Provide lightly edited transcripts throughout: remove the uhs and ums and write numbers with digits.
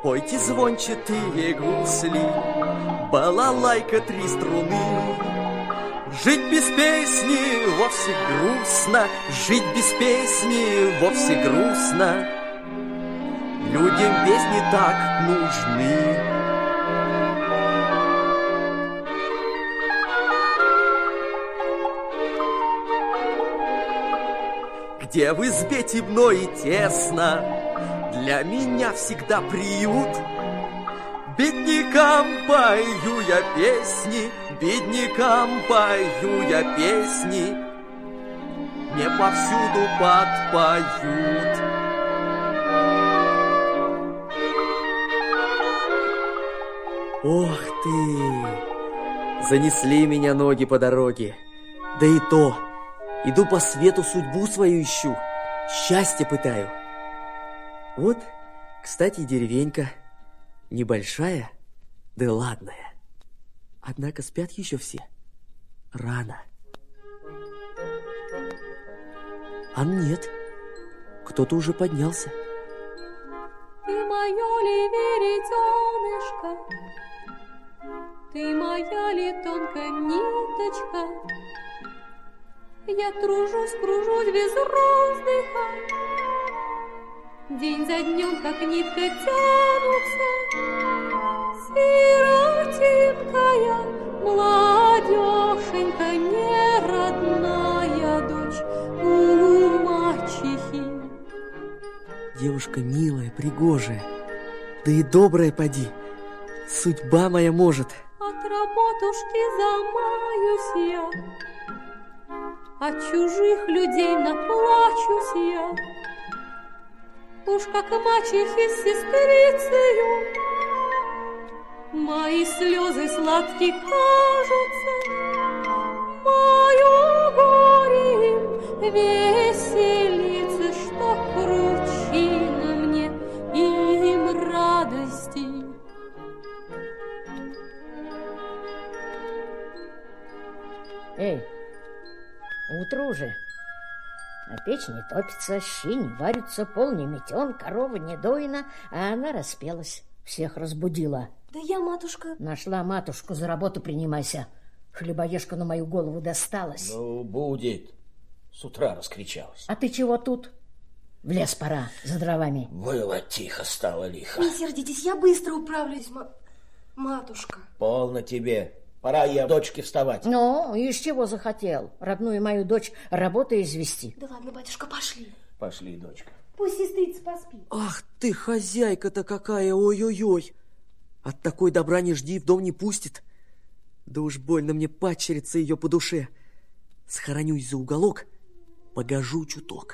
Пойте звончатые гусли, балалайка 3 струны. Жить без песни вовсе грустно, жить без песни вовсе грустно. Людям песни так нужны. Где в избе темно и тесно, для меня всегда приют. Беднякам пою я песни, беднякам пою я песни, мне повсюду подпоют. Ох ты! Занесли меня ноги по дороге. Да и то, иду по свету, судьбу свою ищу, счастье пытаю. Вот, кстати, деревенька. Небольшая, да ладная. Однако спят еще все. Рано. А нет, кто-то уже поднялся. Ты мое ли веретенышко? Ты моя ли тонкая ниточка? Я тружусь, кружусь без роздыха. День за днем, как нитка, тянутся. Сиротинкая, молодеженька, неродная дочь у мачехи. Девушка милая, пригожая, да и добрая поди. Судьба моя может. От работушки замаюсь я, от чужих людей наплачусь я. Уж как мачехи с сестрицею мои слезы сладкие кажутся, мое горе им веселится, что кручина мне им радости. Эй, утро уже. А печь не топится, щи не варятся, пол не метен, корова не доина, а она распелась, всех разбудила. Да я, матушка... Нашла матушку, за работу принимайся. Хлебоежка на мою голову досталась. Ну, будет. С утра раскричалась. А ты чего тут? В лес пора, за дровами. Было тихо, стало лихо. Не сердитесь, я быстро управлюсь, матушка. Полно тебе. Пора я дочке вставать. Ну, из чего захотел? Родную мою дочь работой извести. Да ладно, батюшка, пошли. Пошли, дочка. Пусть сестрица поспит. Ах ты, хозяйка-то какая, ой-ой-ой. От такой добра не жди, в дом не пустит. Да уж больно мне падчерица ее по душе. Схоронюсь за уголок, погожу чуток.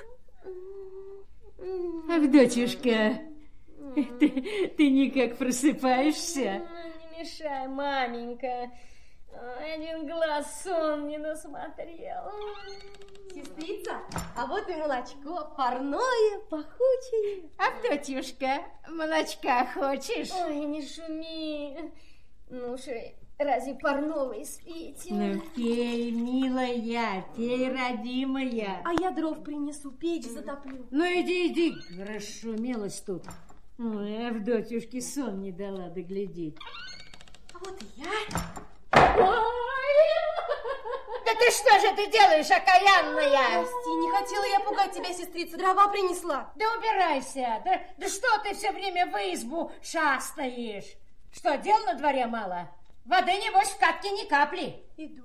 Авдотьюшка, ты никак просыпаешься? Не мешай, маменька. Один глаз сон не насмотрел. Сестрица, а вот и молочко, парное, пахучее. Авдотьюшка, молочка хочешь? Ой, не шуми. Ну уж, разве парного испить? Ну, пей, милая, пей, родимая. А я дров принесу, печь затоплю. Ну, иди, расшумелась тут. Ой, Авдотьюшке сон не дала доглядеть. А вот и я. Да ты что же ты делаешь, окаянная? Прости, не хотела я пугать тебя, сестрица, дрова принесла. Да убирайся, да что ты все время в избу шастаешь? Что, дел на дворе мало? Воды, небось, в катке ни капли. Иду.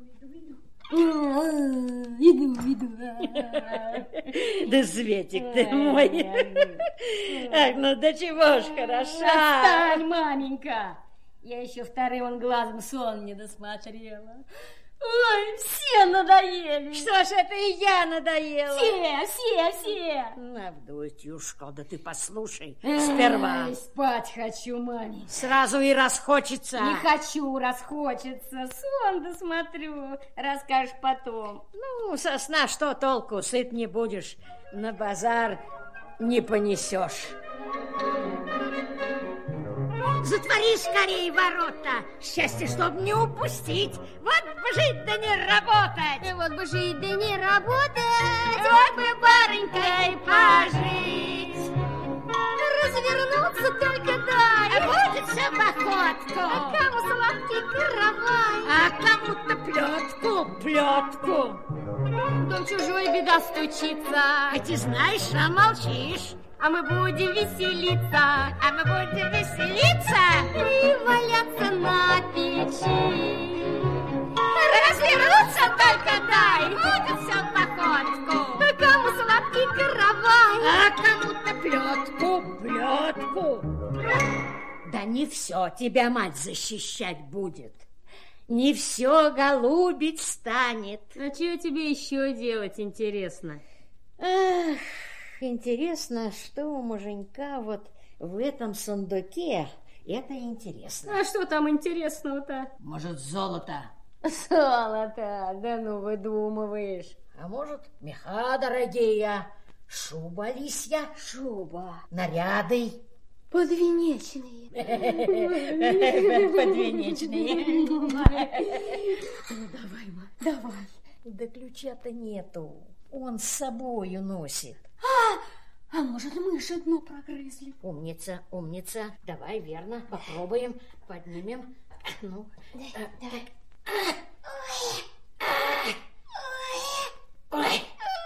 Да, Светик ты мой. Ах, ну да чего ж хороша. Отстань, маменька. Я еще вторым глазом сон не досмотрела. Ой, все надоели. Что ж это и я надоела? Все. Авдотьюшка, да ты послушай сперва. Ой, спать хочу, маме. Сразу и расхочется. Не хочу, расхочется. Сон досмотрю. Расскажешь потом. Ну, со сна что толку? Сыт не будешь. На базар не понесешь. Затвори скорее ворота. Счастье, чтоб не упустить. Вот бы жить да не работать. Вот бы жить да не работать. Вот бы барынькой пожить. Развернуться только дай. А кому сладкий каравай? А кому-то плетку. Дом чужой, беда стучится. А ты знаешь, а молчишь. А мы будем веселиться. И валяться на печи. Развернуться только дай, будет все в походку. А кому сладкий каравай? А кому-то плетку. Да не все тебя мать защищать будет. Не все голубить станет. А что тебе еще делать, интересно? Эх, интересно, что у муженька вот в этом сундуке. Это интересно. А что там интересного-то? Может, золото? Золото, да ну выдумываешь. А может, меха дорогие, шуба лисья, наряды. Подвенечные. Подвенечные. Давай, ма, давай. Да ключа-то нету. Он с собою носит. А может, мыши дно прогрызли? Умница. Давай, верно, попробуем. Поднимем. Ну, Давай. Ой.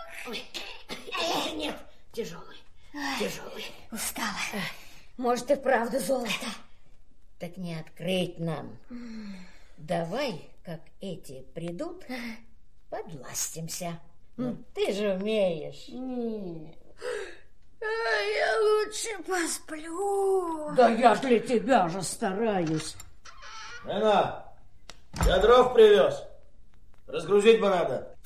Нет, тяжелый. Устала. Может, и правда золото. Так не открыть нам. Давай, как эти придут, подластимся. Ну, ты же умеешь. Нет. Я лучше посплю. Да я ж для тебя же стараюсь. Жена, я дров привез. Разгрузить бы надо.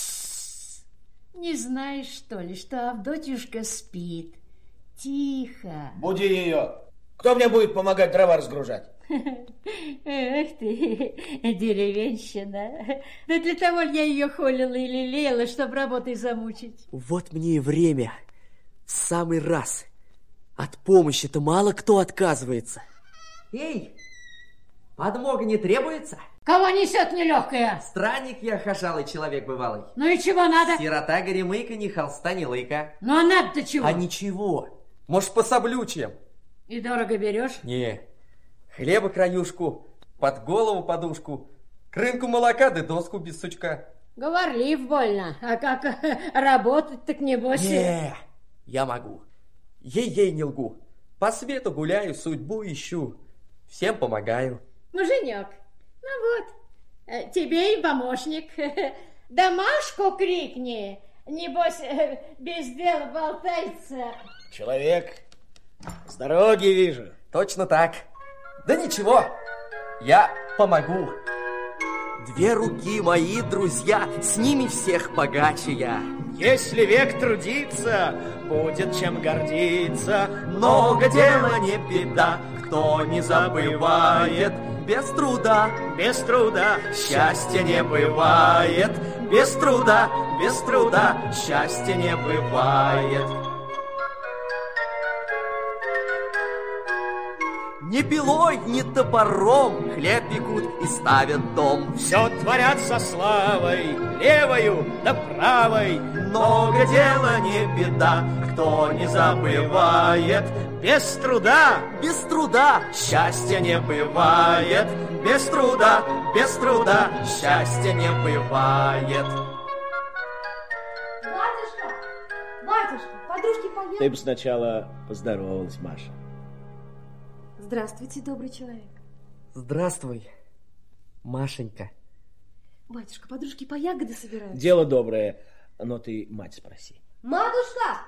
Не знаешь, что ли, что Авдотьюшка спит? Тихо. Буди ее. Кто мне будет помогать дрова разгружать? Эх ты, деревенщина. Да для того я ее холила и лелеяла, чтобы работой замучить. Вот мне и время. В самый раз. От помощи-то мало кто отказывается. Эй, подмога не требуется? Кого несет нелегкая? Странник я, хожалый человек бывалый. Ну и чего надо? Сирота горемыка, ни холста, ни лыка. Ну а надо-то чего? А ничего. Может, пособлю чем? И дорого берешь? Не. Хлеба краюшку, под голову подушку, крынку молока да доску без сучка. Говорлив больно. А как работать, так небось... Не, я могу. Ей-ей не лгу. По свету гуляю, судьбу ищу. Всем помогаю. Муженек, ну вот, тебе и помощник. Да Машку крикни. Небось, без дела болтается. Человек, с дороги вижу. Точно так. Да ничего, я помогу. Две руки мои, друзья, с ними всех богаче я. Если век трудится, будет чем гордиться. Много дела не беда, кто не забывает. Без труда, счастья не бывает. Без труда, счастья не бывает. Ни пилой, ни топором хлеб пекут и ставят дом. Все творят со славой, левою да правой. Много дела не беда, кто не забывает. Без труда, счастья не бывает. Без труда, счастья не бывает. Батюшка, подружки поедут. ты бы сначала поздоровалась, Маша. Здравствуйте, добрый человек. Здравствуй, Машенька. Батюшка, подружки по ягоды собираются. Дело доброе, но ты мать спроси. Матушка!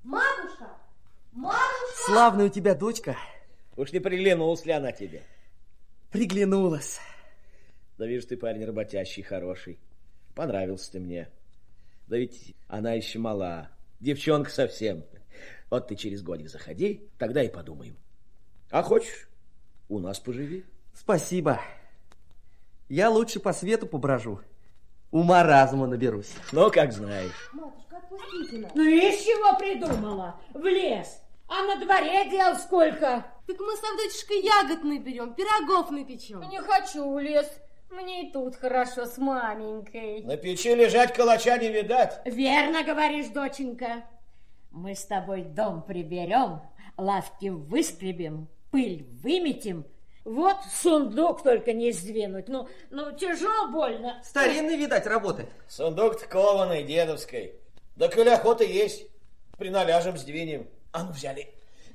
Славная у тебя дочка. Уж не приглянулась ли она тебе? Приглянулась. Да вижу, ты парень работящий, хороший. Понравился ты мне. Да ведь она еще мала. Девчонка совсем. Вот ты через годик заходи, тогда и подумаем. А хочешь, у нас поживи. Спасибо. Я лучше по свету поброжу. Ума разума наберусь. Ну, как знаешь. Матушка, отпустите нас. Ну и с чего придумала? В лес. А на дворе дел сколько? Так мы с Авдотьюшкой ягод наберем, пирогов напечем. Не хочу в лес. Мне и тут хорошо с маменькой. На печи лежать калача не видать. Верно говоришь, доченька. Мы с тобой дом приберем, лавки выскребем, пыль выметим Вот сундук только не сдвинуть. Ну тяжело, больно. Старинный, видать, работает. Сундук-то кованый, дедовской. Да коль охота есть, приналяжем, сдвинем. А ну, взяли.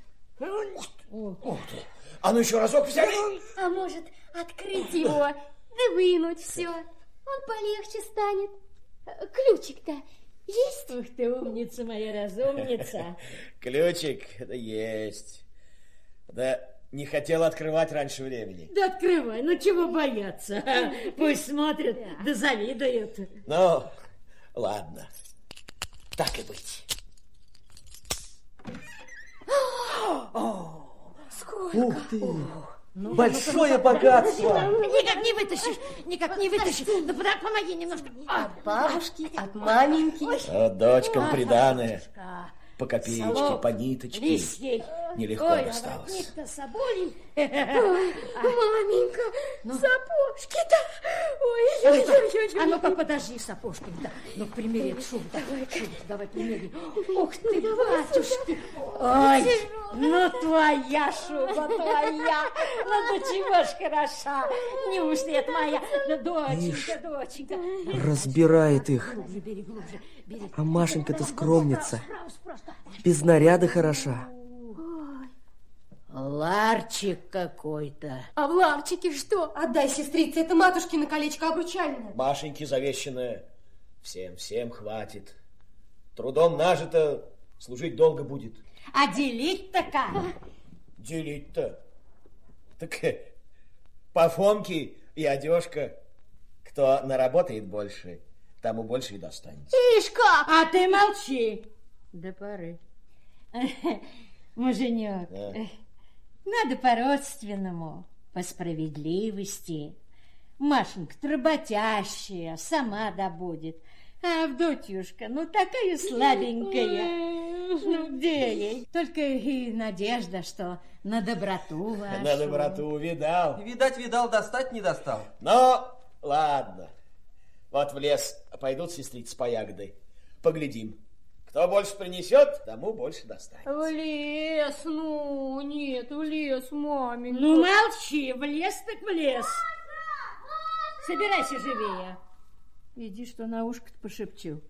Ух ты. А ну, еще разок взяли. А может, открыть его, да вынуть все. Он полегче станет. Ключик-то есть? Ух ты, умница моя, разумница. Ключик, да есть. Да не хотел открывать раньше времени. Да открывай, ну чего бояться? Пусть смотрят, да завидуют. Ну, ладно. Так и быть. Ух ты! Большое богатство! Никак не вытащишь. Ну, помоги немножко. От бабушки, от маменьки. Вот дочкам приданое. По копеечке, Салок, по ниточке. лись ей. Нелегко Ой, досталось. воротник-то собой. Маменька, сапожки-то. Ой-ой-ой. А ну-ка, подожди, сапожки-то. Ну, примери эту шубу. Давай, примери. Ух ты, батюшки. Ой, ну твоя шуба, твоя. Ну, до чего ж хороша. Неужто это моя? Ну, доченька. Разбирает их. Бери глубже, бери. А Машенька-то скромница. Без наряда хороша. Ларчик какой-то. А в ларчике что? Отдай, сестрице, это матушкино колечко обручальное. Машеньки завещанное. Всем хватит. Трудом нажито, служить долго будет. А делить-то как? Делить-то? Так по Фомке и одежка. Кто наработает больше, тому больше и достанется. Ишь как! А ты молчи. До поры. Муженек, надо по-родственному, по справедливости. Машенька-то работящая, сама добудет. А Авдотьюшка, ну такая слабенькая. Ну где ей? Только и надежда, что на доброту вашу. На доброту видал. Видал, достать не достал. Ну, ладно. Вот в лес пойдут сестрицы по ягоды. Поглядим. Кто больше принесет, тому больше достанется. В лес, ну, нет, в лес, маменька. Ну, молчи, в лес так в лес. Собирайся живее. Иди, что на ушко-то пошепчу.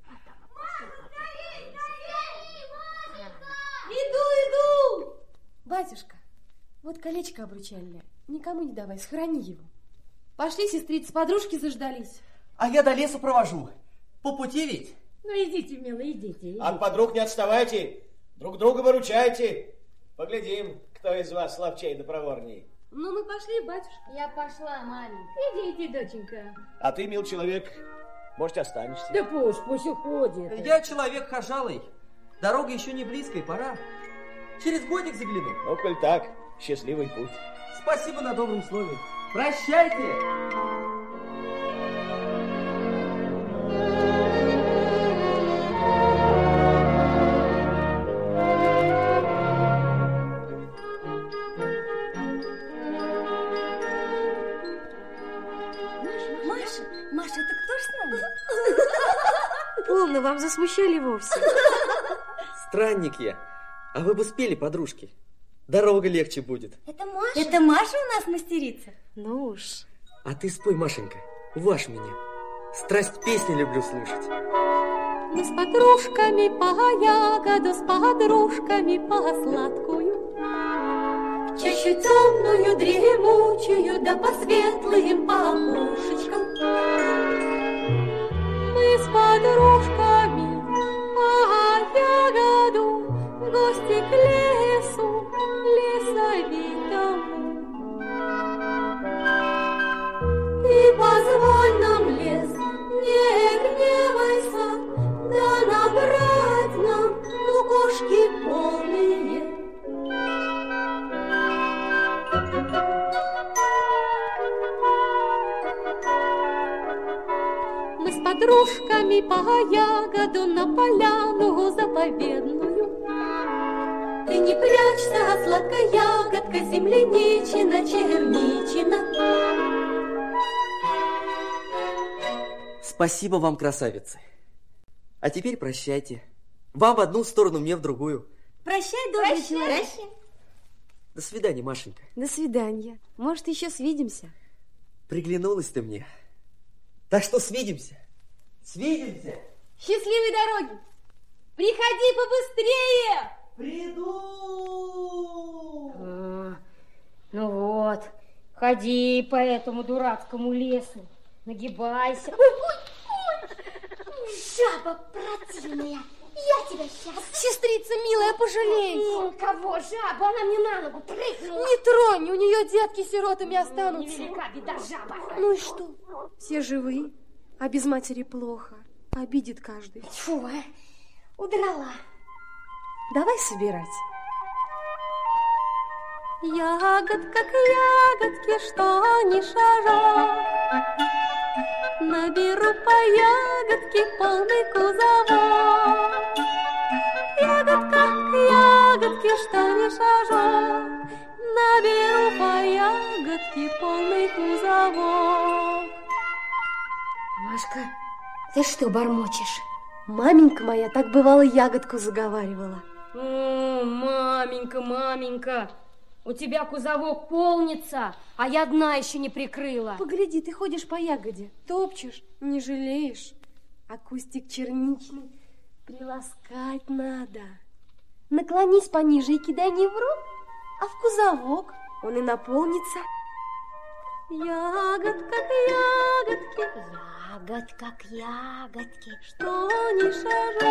Иду! Батюшка, вот колечко обручальное. Никому не давай, схрани его. Пошли, сестрицы, подружки заждались. А я до лесу провожу. По пути ведь. Ну, идите, милый, идите. От подруг не отставайте. Друг друга выручайте. Поглядим, кто из вас ловчей да проворней. Ну, мы пошли, батюшка. Я пошла, маменька. Иди, доченька. А ты, мил человек, может, останешься. Да пусть уходит. Я человек хожалый. Дорога еще не близкая, пора. Через годик загляну. Ну, коль так, счастливый путь. Спасибо на добром слове. Прощайте. Маша, это кто ж с нами? Полно, вам засмущали вовсе. Странник я. А вы бы спели, подружки. Дорога легче будет. Это Маша? Это Маша у нас мастерица? Ну уж. А ты спой, Машенька, уважь меня. Страсть песни люблю слушать. Мы с подружками по ягоду, с подружками по сладкую. Чащу темную, дремучую, да по светлым опушечкам. Мы с подружками по ягоду, в гости к лесу лесовитому. Ты позволь нам, лес, не гневайся, да набрать нам лукошки полные. Мы с подружками по ягоду на поляну заповедную. Ты не прячься, сладкая ягодка, земляничина, черничина. Спасибо вам, красавицы. А теперь прощайте. Вам в одну сторону, мне в другую. Прощай, добрый человек. До свидания, Машенька. До свидания. Может, еще свидимся. Приглянулась ты мне. Так что свидимся. Свидимся. Счастливой дороги. Приходи побыстрее. Приду. Ну вот, ходи по этому дурацкому лесу, нагибайся. Жаба противная, я тебя сейчас... Сестрица милая, пожалей. Кого жаба? Она мне на ногу прыгнула. Не тронь, у нее детки сиротами останутся. Невелика беда жаба. Ну и что? Все живы, а без матери плохо. Обидит каждый. Фу, удрала. Давай собирать. Ягодка к ягодке, что ни шажок, наберу по ягодке полный кузовок. Ягодка к ягодке, что ни шажок, наберу по ягодке полный кузовок. Машка, ты что бормочешь? Маменька моя так бывало ягодку заговаривала. О, маменька, маменька, у тебя кузовок полнится, а я дна еще не прикрыла. Погляди, ты ходишь по ягоде, топчешь, не жалеешь. А кустик черничный приласкать надо. Наклонись пониже и кидай не в рот, а в кузовок. Он и наполнится. Ягодка к ягодке, Ягодка к ягодке, что ни шажок,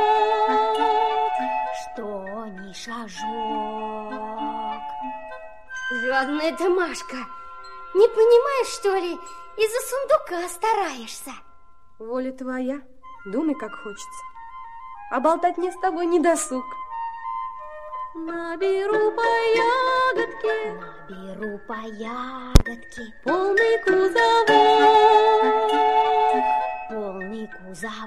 что ни шажок. Жадная ты, Машка. Не понимаешь, что ли? Из-за сундука стараешься. воля твоя, думай, как хочется. А болтать мне с тобой не досуг. Наберу по ягодке, Наберу по ягодке полный кузовок. полный кузовок.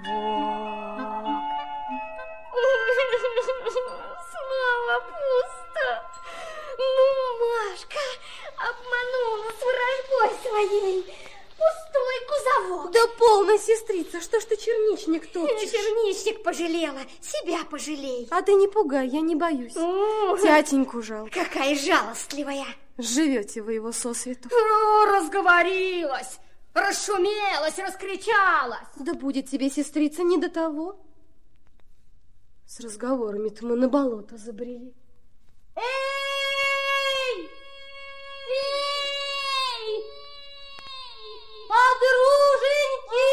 Снова пусто. Ну, Машка, обманула с ворожбой своей. Пустой кузовок. Да полная сестрица, что ж ты черничник топчешь? Черничник пожалела, себя пожалей. А ты не пугай, я не боюсь. Тятеньку жалко. Какая жалостливая. Живете вы его сосвету. О, разговорилась, расшумелась, раскричалась. Да будет тебе, сестрица, не до того. С разговорами-то мы на болото забрели. Эй! Эй! Подруженьки!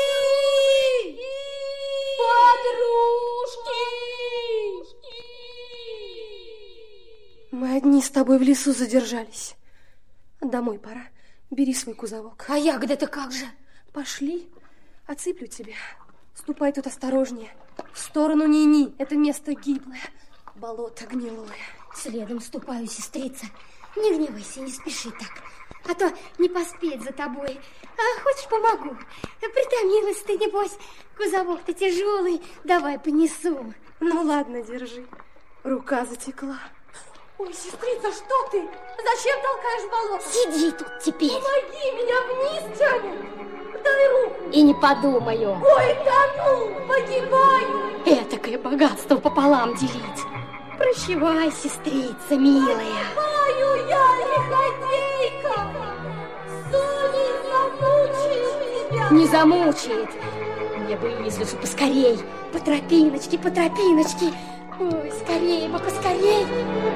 Подружки! Мы одни с тобой в лесу задержались. Домой пора. Бери свой кузовок. А ягода-то как же? Пошли, отсыплю тебя. Ступай тут осторожнее. В сторону Нини. Это место гиблое. Болото гнилое. Следом ступаю, сестрица. Не гневайся, не спеши так, а то не поспеть за тобой. А хочешь, помогу? Притомилась ты, небось. Кузовок-то тяжелый. Давай понесу. Ну ладно, держи. Рука затекла. Ой, сестрица, что ты? Зачем толкаешь болото? Сиди тут теперь. Помоги, меня вниз тянет. Дай руку. И не подумаю. Ой, тону, погибаю. Этакое богатство пополам делить. Прощавай, сестрица милая. Погибаю я, лиходейка. Совесть замучает тебя. Не замучает. Мне бы из лесу поскорей. По тропиночке, по тропиночке. Ой, скорей бы, поскорей.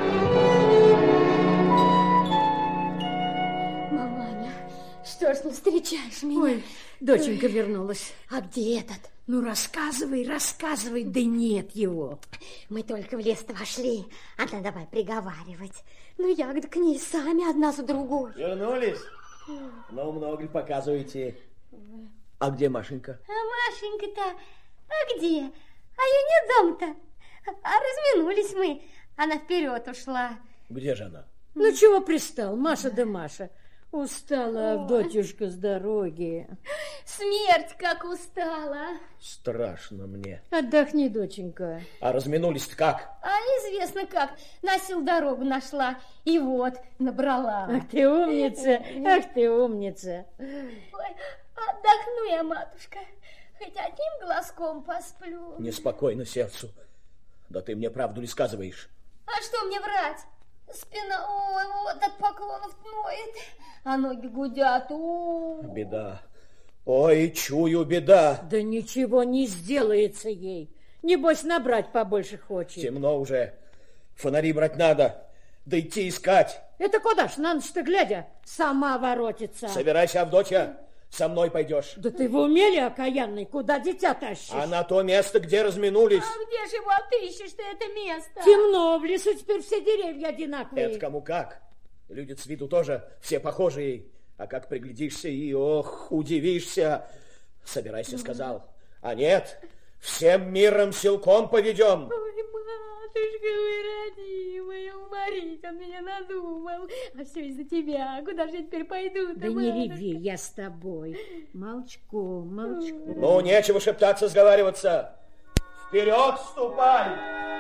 Маманя, что ж не встречаешь меня? Ой, доченька вернулась. А где этот? Ну, рассказывай, рассказывай, да нет его. Мы только в лес вошли. Она давай приговаривать. Ну, ягоды к ней сами одна за другой. Вернулись? Ну, много ли показываете? А где Машенька? А Машенька-то, а где? А ее нет дома-то. А разминулись мы. Она вперед ушла. Где же она? Ну, чего пристал, Маша да Маша? Устала, Авдотьюшка, с дороги. Смерть как устала. Страшно мне. Отдохни, доченька. А разминулись-то как? А известно как. На сил дорогу нашла. И вот, набрала. Ах ты умница, ах ты умница. Ой, отдохну я, матушка. Хоть одним глазком посплю. Неспокойно сердцу. Да ты мне правду ли сказываешь? А что мне врать? Спина, ой, вот от поклонов ноет, а ноги гудят. Беда. Ой, чую, беда. Да ничего не сделается ей. Небось, набрать побольше хочет. Темно уже. Фонари брать надо. Да идти искать. Это куда ж, на ночь-то глядя, сама воротится. Собирайся, Авдотья. Со мной пойдешь. Да ты в уме ли, окаянный? Куда дитя тащишь? А на то место, где разминулись. А где же его отыщешь-то это место? Темно, в лесу теперь все деревья одинаковые. Это кому как. Люди с виду тоже все похожие. А как приглядишься и, ох, удивишься. Собирайся, сказал. А нет, всем миром силком поведем. Ой, матушка вы родимая, уморить он меня надумал. А все из-за тебя. Куда же я теперь пойду? Да не реви, я с тобой. Молчком, молчком. Ну, нечего шептаться, сговариваться. Вперед ступай!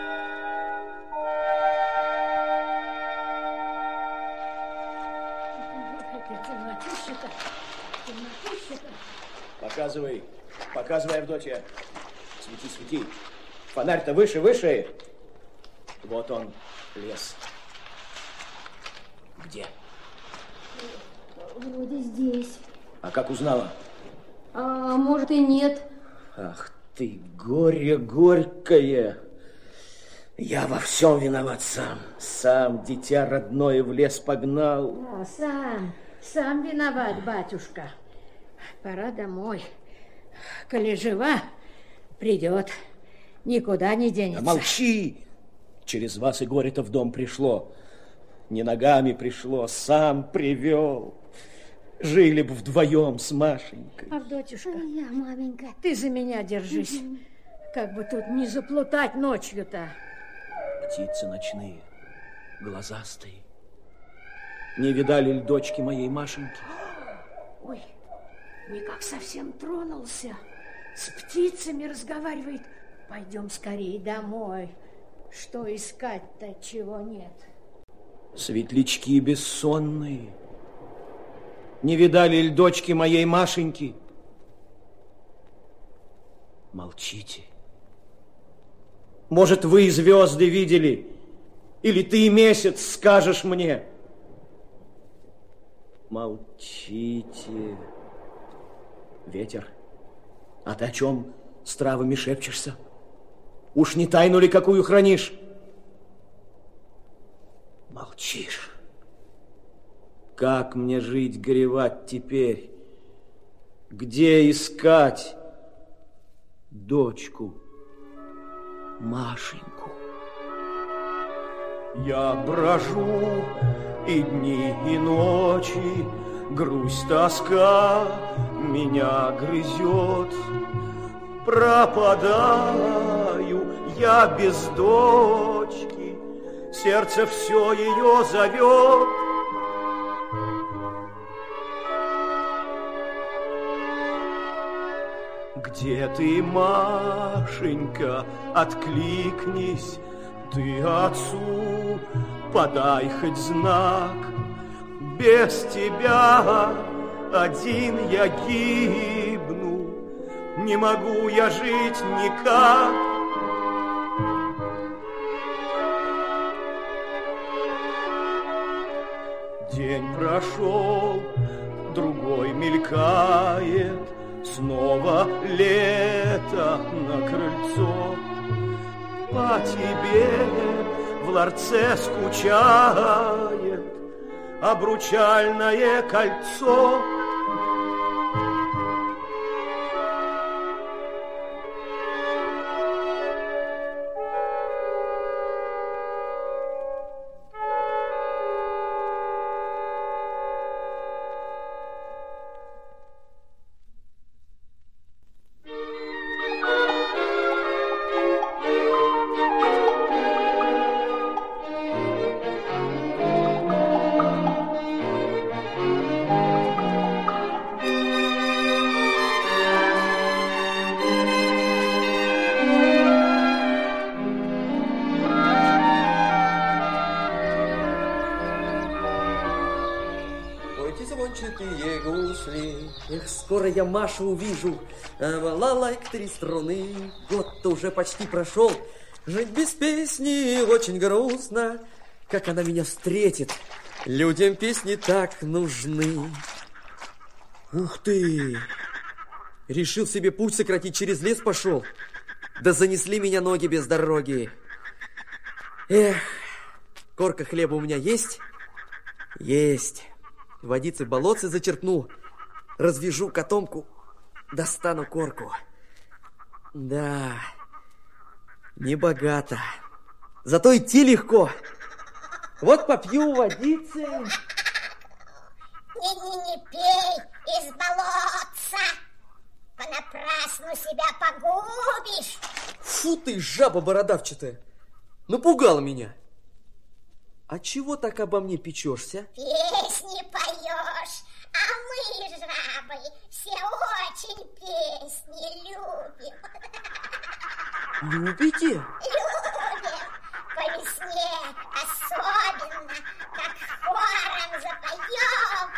Показывай, показывай, Авдотья. Свети, свети. Фонарь-то выше, выше. Вот он, лес. Где? Вроде здесь. А как узнала? А может и нет. Ах ты, горе горькое. Я во всем виноват сам. Сам дитя родное в лес погнал. Да, сам виноват, батюшка. Пора домой. Коли жива, придет. Никуда не денется. Да молчи! Через вас и горе-то в дом пришло. Не ногами пришло, сам привел. Жили бы вдвоем с Машенькой. Авдотюшка, Я, маменька. ты за меня держись. Как бы тут не заплутать ночью-то. Птицы ночные, глазастые. Не видали ли дочки моей Машеньки? Ой, никак совсем тронулся. С птицами разговаривает. Пойдем скорее домой. Что искать-то, чего нет? Светлячки бессонные. Не видали ли дочки моей Машеньки? Молчите. Может, вы и звезды видели, или ты и месяц скажешь мне. Молчите. Ветер, а ты о чем с травами шепчешься? Уж не тайну ли какую хранишь? Молчишь. Как мне жить, горевать теперь? Где искать дочку Машеньку? Я брожу и дни, и ночи, грусть, тоска меня грызет. Пропадаю я без дочки, сердце все ее зовет. Где ты, Машенька, откликнись, ты отцу подай хоть знак. Без тебя один я гибну, не могу я жить никак. День прошел, другой мелькает, снова лето на крыльцо. По тебе в ларце скучает обручальное кольцо. Звончатые гусли, эх, скоро я Машу увижу. Балалайк, 3 струны, год-то уже почти прошел. Жить без песни очень грустно. как она меня встретит. Людям песни так нужны. Ух ты! Решил себе путь сократить, через лес пошел. Да занесли меня ноги без дороги. Эх, корка хлеба у меня есть? Есть. Водицы болотцы зачерпну, развяжу котомку, достану корку. Да, не богато. Зато идти легко. Вот попью водицы. Не пей из болотца. Понапрасну себя погубишь. Фу ты, жаба бородавчатая. Напугала меня. А чего так обо мне печешься? Песни поешь. А мы, жабы, все очень песни любим. Любите? Любим. По весне особенно, как хором запоем.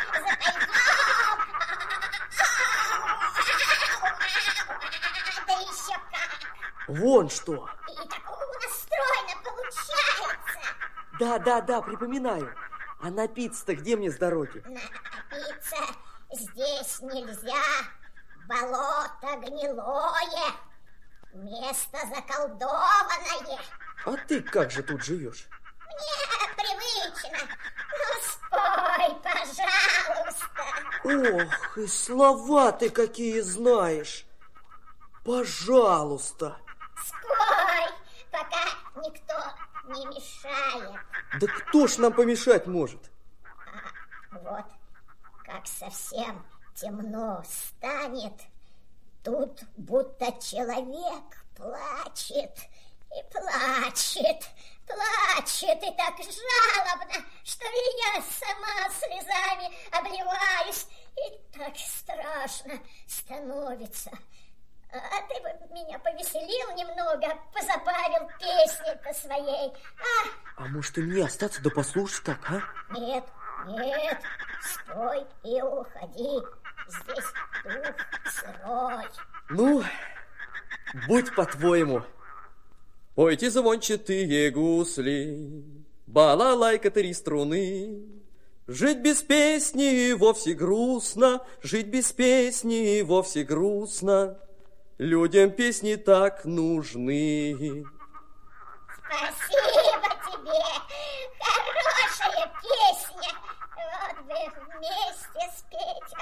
Да еще как. Вон что. И так настроено получается. Да, припоминаю. А напиться-то где мне с дороги? Напиться здесь нельзя. Болото гнилое. Место заколдованное. А ты как же тут живешь? Мне привычно. Ну, спой, пожалуйста. Ох, и слова ты какие знаешь. Пожалуйста. Спой, пока никто не мешает. Да кто ж нам помешать может? Вот, как совсем темно станет, тут будто человек плачет и плачет, и так жалобно, что я сама слезами обливаюсь, и так страшно становится. А ты бы меня повеселил немного, позабавил песней-то своей, а? А может и мне остаться да послушать так, а? Нет, спой и уходи, здесь дух сырой. Ну, будь по-твоему. Пойте звончатые гусли, балалайка 3 струны. Жить без песни вовсе грустно, жить без песни вовсе грустно. Людям песни так нужны. Спасибо тебе, хорошая песня. Вот бы вместе спеть.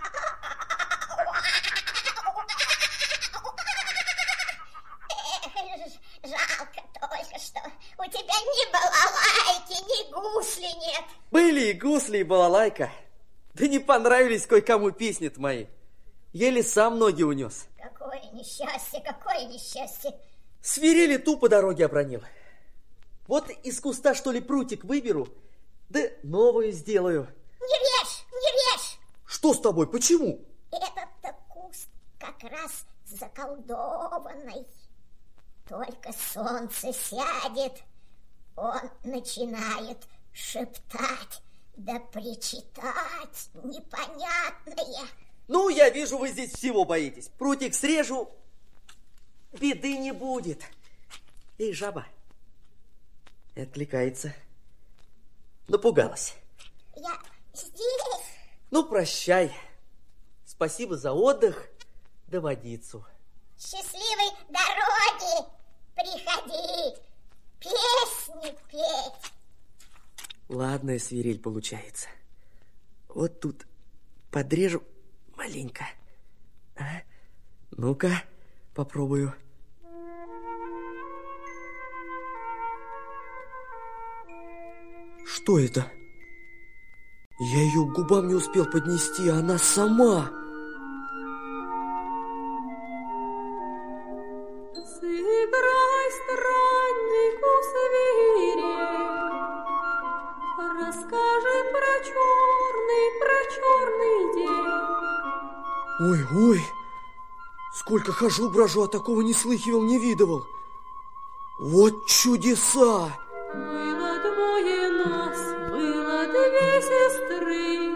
Жалко только, что у тебя ни балалайки, ни гусли нет. Были и гусли, и балалайка. Да не понравились кое-кому песни-то мои. Еле сам ноги унес. Какое несчастье. Свирели ту по дороге обронил. Вот из куста, что ли, прутик выберу, да новую сделаю. Не режь! Что с тобой? Почему? Этот-то куст как раз заколдованный. Только солнце сядет, он начинает шептать, да причитать непонятное. Ну, я вижу, вы здесь всего боитесь. Прутик срежу, беды не будет. Эй, жаба, отвлекается. Напугалась. Я здесь. Ну, прощай. Спасибо за отдых да водицу. Счастливой дороги. Приходи песни петь. Ладная свирель получается. Вот тут подрежу маленько. А? Ну-ка, попробую. Что это? Я ее к губам не успел поднести, а она сама. Сыграй страннику свирель, расскажи про черный день. Ой, сколько хожу, брожу, а такого не слыхивал, не видывал. Вот чудеса! Было двое нас, было две сестры,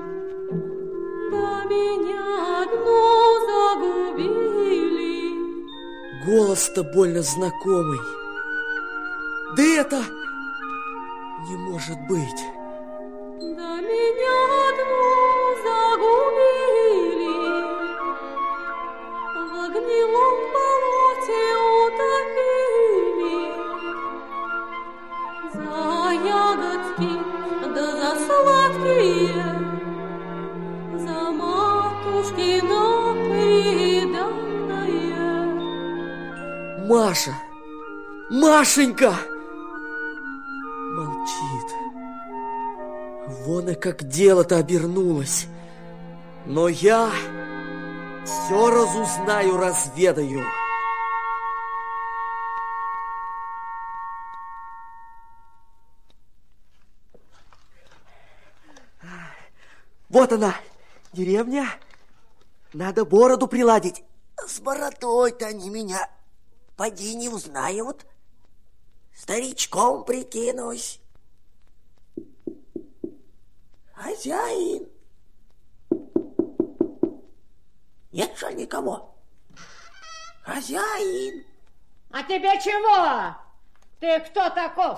да меня одну загубили. Голос-то больно знакомый. Да Не может быть. Да меня одну загубили, в гнилом болоте утопили. За ягодки, да за сладкие, за матушкино приданое. Маша! Машенька! Молчит. Вон и как дело-то обернулось. Но я все разузнаю, разведаю. Вот она, деревня. Надо бороду приладить. С бородой-то они меня поди не узнают. Старичком прикинусь. Хозяин. Нет же никого. Хозяин. А тебе чего? Ты кто таков?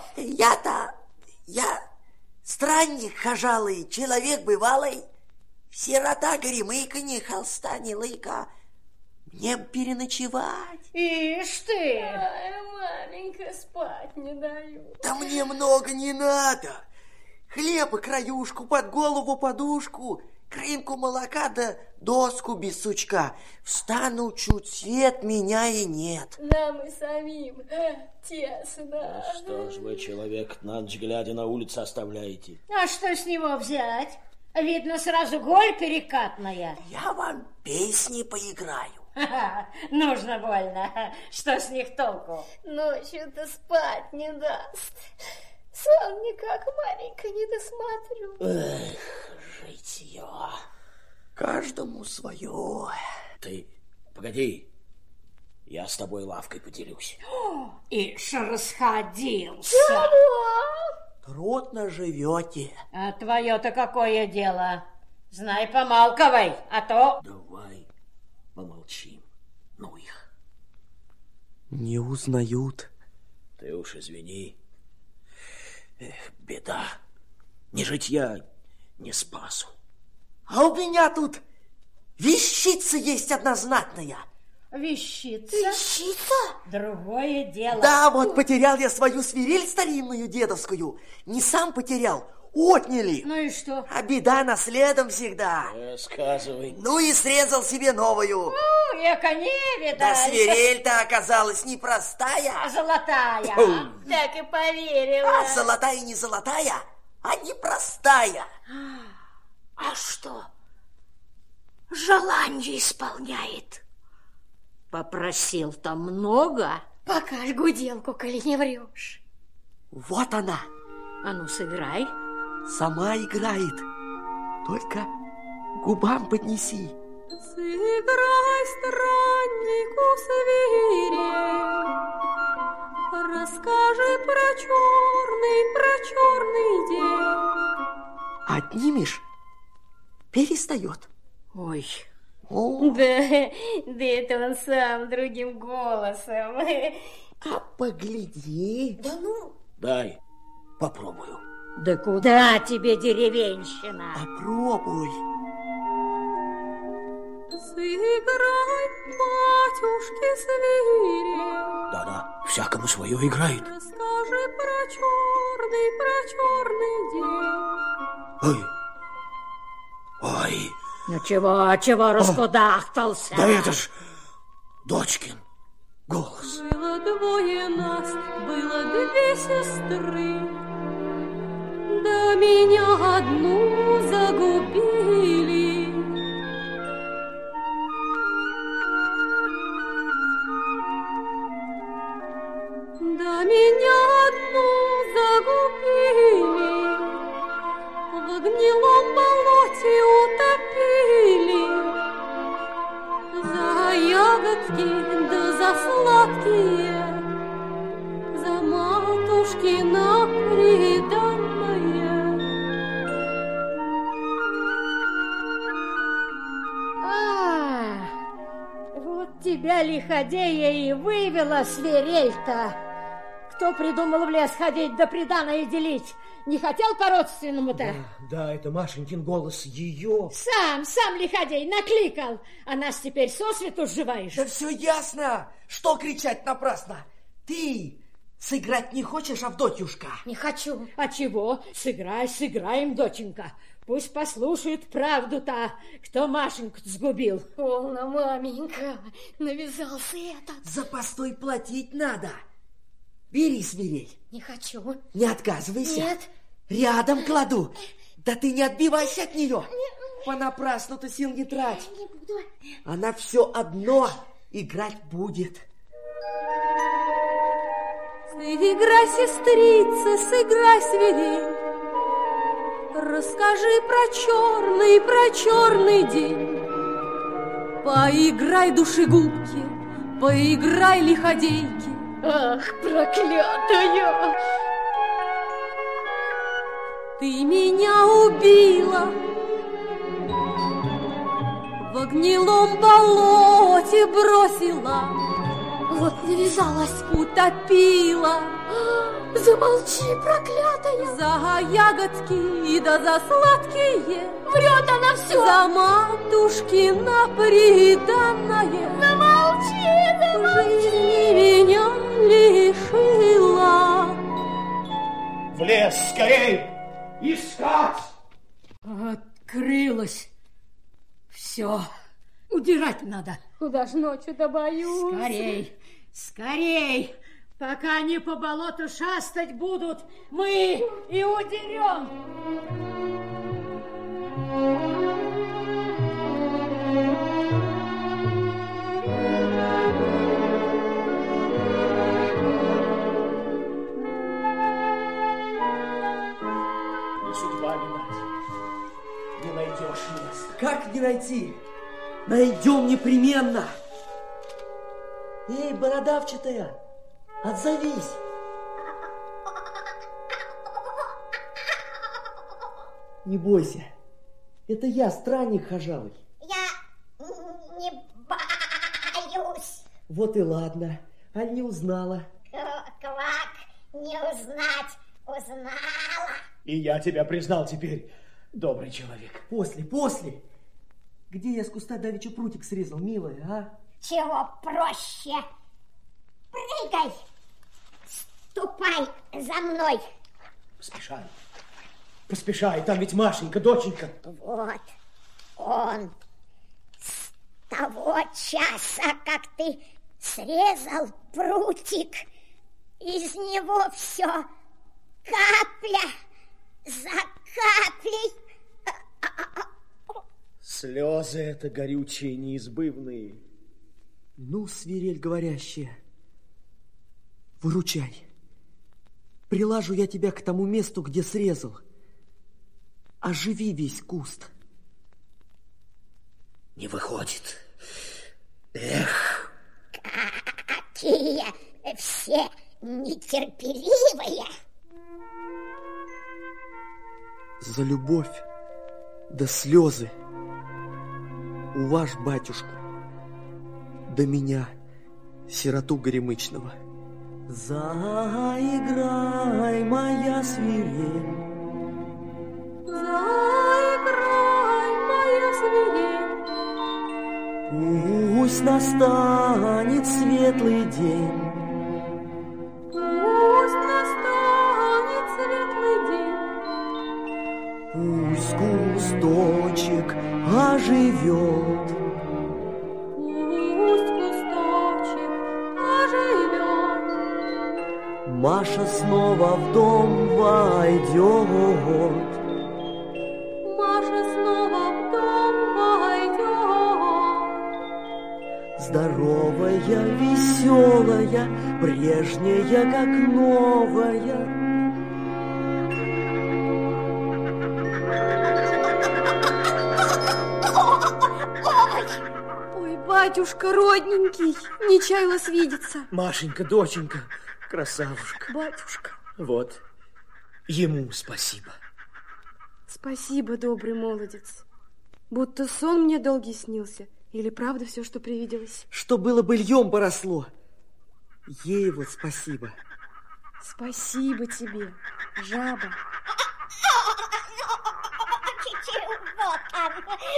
Я странник хожалый, человек бывалый, сирота горемыка, ни холста, ни лыка. Мне переночевать. Ишь ты! Ай, маменька, спать не дают. Да мне много не надо. Хлеба краюшку, под голову подушку, крынку молока да доску без сучка. Встану чуть свет, меня и нет. Нам и самим тесно. А что ж вы человек на ночь глядя на улицу оставляете? А что с него взять? Видно, сразу голь перекатная. Я вам песни поиграю. Нужно больно. Что с них толку? Ночью-то спать не даст. Сам никак, маменька, не досмотрю. Эх, житье. Каждому свое. Ты, погоди, я с тобой лавкой поделюсь. Ишь, расходился. Трудно живете. А твое-то какое дело? Знай, помалковай, а то... Давай помолчим. Ну их. Не узнают. Ты уж извини. Эх, беда. Ни житья, ни спасу. А у меня тут вещица есть однознатная. Вещица? Вещица? Другое дело. Да, вот потерял я свою свирель старинную дедовскую. Не сам потерял, отняли. Ну и что? А беда наследом всегда. Рассказывай. Ну и срезал себе новую. Яко не видать. Да свирель-то оказалась непростая. Золотая. Так и поверила. А золотая не золотая, а непростая. А что? Желание исполняет. Попросил-то много. Покажь гуделку, коли не врешь. Вот она. А ну, сыграй. Сама играет. Только губам поднеси. Сыграй страннику свирель, расскажи про черный день. Отнимешь, перестает. Ой. О, Да это он сам другим голосом. а погляди. Да ну. Дай, попробую. Да куда тебе, деревенщина? Попробуй. Сыграй, батюшки, свирель, Да-да, всякому свое играет. расскажи про черный день. Ой, ой, Ну чего раскудахтался? да это ж дочкин голос. Было двое нас, было две сестры, да меня одну загубили. Да меня одну загубили, в гнилом болоте утопили. За ягодки да за сладкие, за матушкино приданое. Вот тебя, лиходея, и вывела свирель-то. Кто придумал в лес ходить да приданое делить? Не хотел по-родственному-то? Да, это Машенькин голос, ее. Сам лиходей накликал. А нас теперь сосвету сживаешь. Да все ясно. Что кричать напрасно? Ты сыграть не хочешь, Авдотьюшка? Не хочу. А чего? Сыграем, доченька. Пусть послушают правду-то, кто Машеньку сгубил. Полно, маменька, навязался этот. За постой платить надо. Бери, Свирель. Не хочу. Не отказывайся. Нет. Рядом кладу. Да ты не отбивайся от нее. Понапрасну ты сил не трать. Не буду. Она все одно играть будет. Сыграй, сестрица, сыграй, Свирель. Расскажи про черный день. Поиграй, душегубки, поиграй, лиходейки. Ах, проклятая! Ты меня убила, в гнилом болоте бросила, Вот навязалась. утопила. Замолчи, проклятая! За ягодки да за сладкие Врет она все! за матушкино приданное. Замолчи! Жизни меня лишила. В лес, скорей! Искать! Открылась. Все. Удирать надо. Куда ж ночью-то боюсь? Скорей! Пока они по болоту шастать будут, мы и удерем. Не судьба минать. Не найдешь места. Как не найти? Найдем непременно. Эй, бородавчатая, отзовись. Не бойся. Это я, странник хожавый. Я не боюсь. Вот и ладно. Аль не узнала. Квак, не узнать, узнала. И я тебя признал теперь, добрый человек. После. Где я с куста давеча прутик срезал, милая, а? Чего проще? Прыгай. Ступай за мной. Поспешай, там ведь Машенька, доченька. Вот он. С того часа, как ты срезал прутик, из него все капля за каплей. Слезы это горючие, неизбывные. Ну, свирель говорящая, выручай. Прилажу я тебя к тому месту, где срезал. Оживи весь куст. Не выходит. Эх. Какие все нетерпеливые. За любовь да слезы у ваш батюшку, да меня, сироту горемычного. Заиграй, моя свирель. Заиграй, моя свирель. Пусть настанет светлый день. Пусть настанет светлый день. Пусть кусточек оживет. Пусть кусточек оживет. Маша снова в дом войдет. Маша снова в дом войдет. Здоровая, веселая, прежняя, как новая. Ой, батюшка родненький, не чаяла свидеться. Машенька, доченька, красавушка. Батюшка. Вот, ему спасибо. Спасибо, добрый молодец. Будто сон мне долгий снился. Или правда все, что привиделось? Что было быльем поросло. Ей вот спасибо. Спасибо тебе, жаба. Чего там?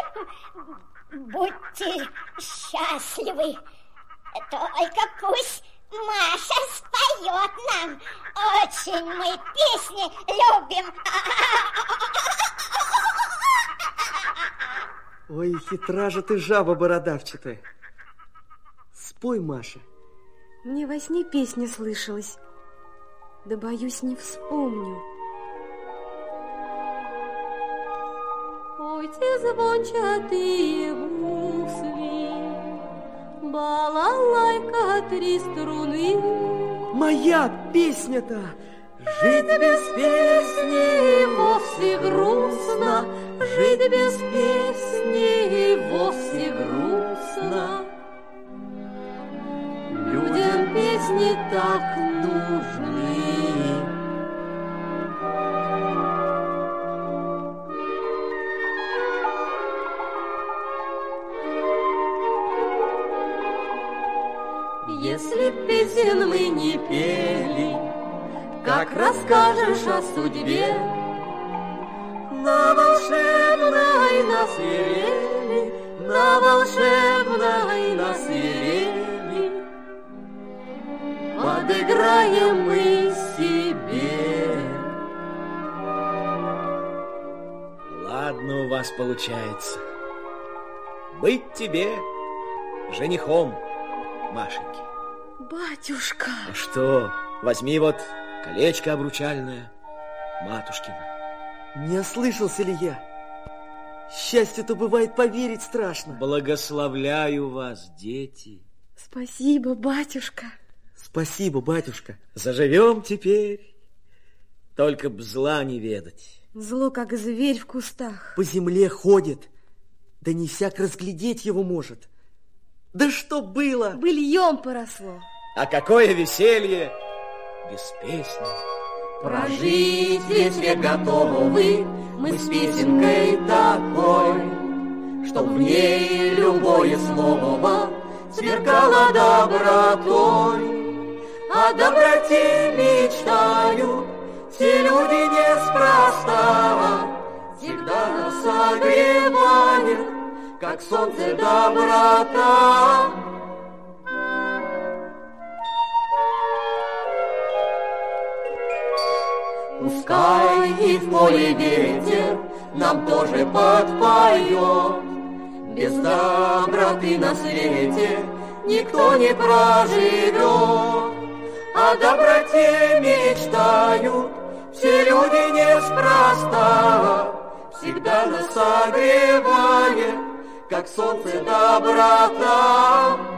Будьте счастливы. Только пусть Маша споет нам. Очень мы песни любим. Ой, хитра же ты, жаба бородавчатая. Спой, Маша. Мне во сне песня слышалась. Да, боюсь, не вспомню. Ой, те звончатые гусли, балалайка, 3 струны. Моя песня-то! Жить без песни вовсе грустно, жить без песни вовсе грустно. Людям песни так нужны. Если песен мы не пели, как расскажешь о судьбе? На волшебной насвирели, на волшебной насвирели, подыграем мы себе. Ладно у вас получается. Быть тебе женихом, Машеньки. Батюшка! А что, возьми вот колечко обручальное, матушкино. Не ослышался ли я? Счастью-то бывает поверить страшно. Благословляю вас, дети. Спасибо, батюшка. Спасибо, батюшка. Заживем теперь, только б зла не ведать. Зло, как зверь в кустах. По земле ходит, да не всяк разглядеть его может. Да что было? Быльем поросло. А какое веселье без песни. Прожить весь век готовы мы с песенкой такой, чтоб в ней любое слово сверкало добротой. О доброте мечтают все люди неспроста, всегда нас согревает, как солнце, доброта. Пускай и в поле ветер нам тоже подпоет. Без доброты на свете никто не проживет. О доброте мечтают все люди неспроста, всегда нас согревает, как солнце, доброта.